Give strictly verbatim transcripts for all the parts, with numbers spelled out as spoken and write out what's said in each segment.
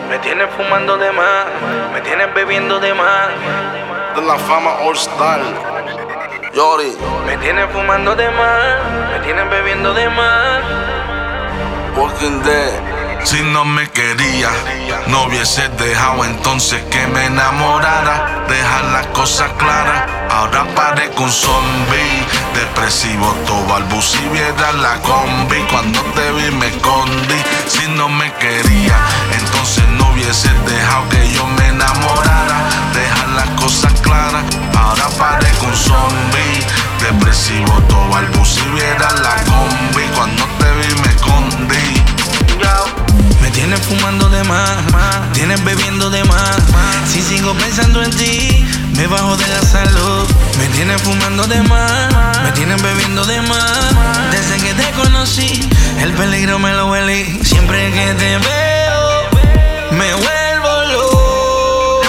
Me tienes fumando de más, me tienes bebiendo de más. De la fama All Star. Yori. Me tienes fumando de más, me tienes bebiendo de más. Walking Dead. Si no me quería, no hubiese dejado entonces que me enamorara. Dejar las cosas claras, ahora parezco un zombie. Depresivo, todo al bus y viera la combi. Cuando te vi me escondí. Si no me quería, entonces no hubiese dejado que yo me enamorara. Dejar las cosas claras, ahora parezco un zombie. Depresivo, todo al bus y viera la combi. Cuando te vi me escondí. Me tienes fumando de más, tienes bebiendo de más. Si sigo pensando en ti, me bajo de la salud. Me tienes fumando de más, me tienes bebiendo de más. Desde que te conocí, el peligro me lo huelí. Siempre que te veo, me vuelvo loco.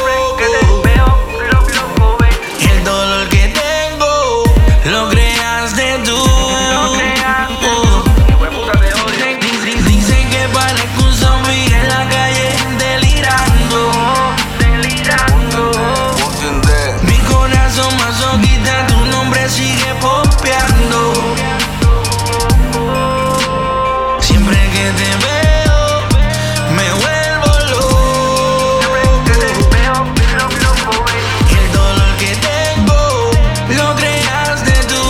Y el dolor que tengo, lo creaste tú. Sigue pompeando. Siempre que te veo, me vuelvo loco. Y el dolor que tengo, lo creaste tú.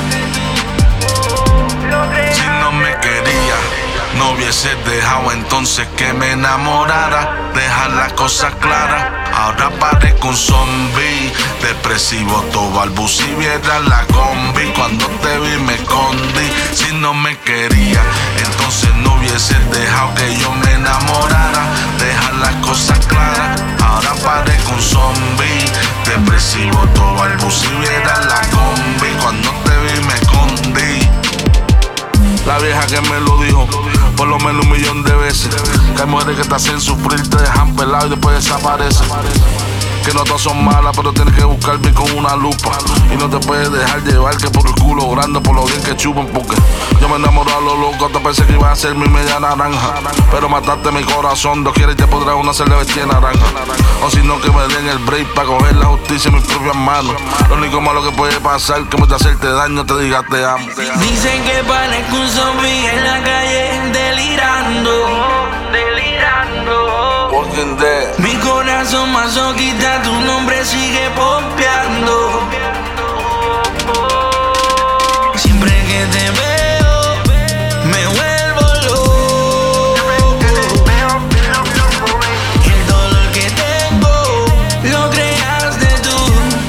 Si no me quería, no hubiese dejado entonces que me enamorara. Dejar las cosas claras, ahora parezco un zombie. Depresivo, todo al bus y viera la combi. Cuando te vi me escondí. Si no me quería, entonces no hubiese dejado que yo me enamorara. Dejar las cosas claras, ahora parezco un zombie. Depresivo, todo al bus y viera la combi. Cuando te vi me escondí. La vieja que me lo dijo por lo menos un millón de veces. Que hay mujeres que te hacen sufrir, te dejan pelado y después desaparecen. Que no todas son malas, pero tienes que buscar bien con una lupa. Y no te puedes dejar llevar que por el culo grande, por lo bien que chupan. Porque yo me enamoré a lo loco, te pensé que iba a ser mi media naranja. Pero mataste mi corazón, Dios quiere y te podrás una hacer de bestia naranja. O si no, que me den el break para coger la justicia en mis propias manos. Lo único malo que puede pasar, que me te hacerte daño, te diga te amo. Dicen que parezco un zombie en la calle, delirando, delirando. Walking Dead. Mi corazón masoquista, tu nombre sigue pompeando. Siempre que te veo, me vuelvo loco. Y el dolor que tengo, lo creaste tú.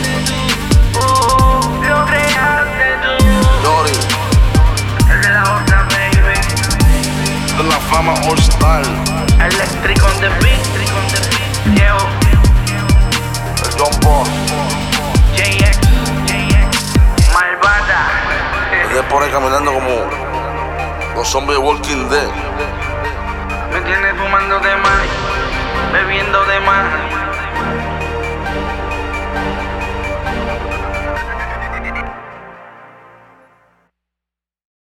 Lo creaste tú. Yori. El de la otra, baby. De la fama All Star. Electric on the beat, Diego, El John Boss. J X, Malvada. Él por ahí caminando como los zombies de Walking Dead. Me tienes fumando de